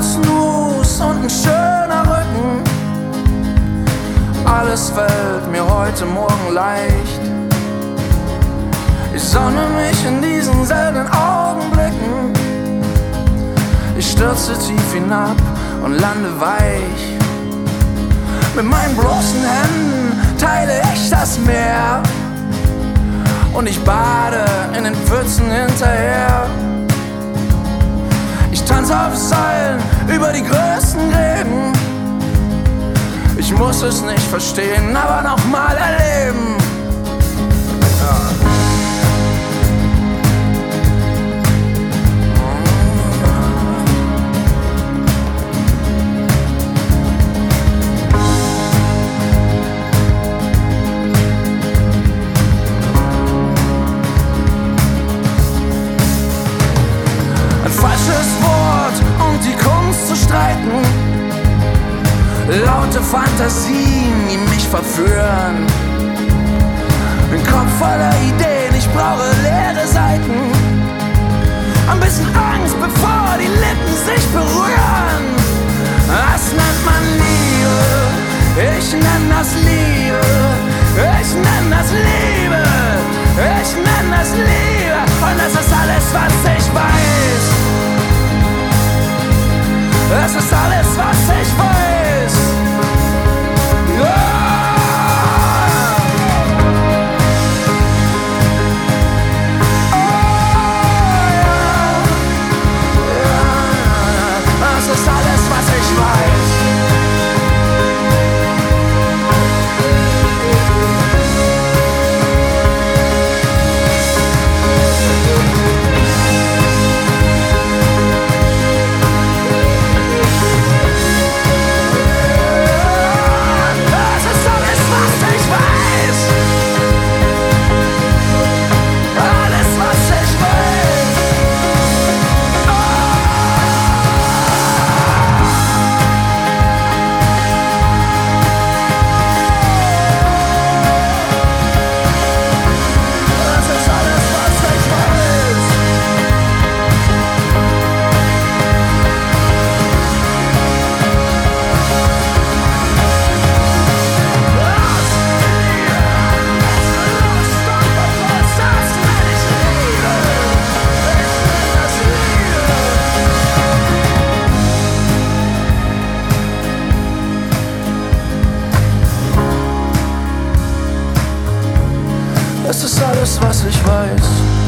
Snooze und ein schöner Rücken. Alles fällt mir heute Morgen leicht. Ich sonne mich in diesen seltenen Augenblicken. Ich stürze tief hinab und lande weich. Mit meinen bloßen Händen teile ich das Meer. Und ich bade in den Pfützen hinterher. Ich tanze auf Seilen über die größten Gräben. Ich muss es nicht verstehen, aber nochmal erleben. Ein falsches Wort und die Kunst zu streiten. Laute Fantasien, die mich verführen. Ein Kopf voller Ideen, ich brauche leere Seiten. Ein bisschen Angst, bevor die Lippen sich berühren. Das nennt man Liebe, ich nenn das Liebe. Ich nenn das Liebe, ich nenn das Liebe. Und das ist alles, was ich weiß. Das ist alles, was ich weiß. Ja. Oh, ja. Ja. Das ist alles, was ich weiß. Das ist alles, was ich weiß.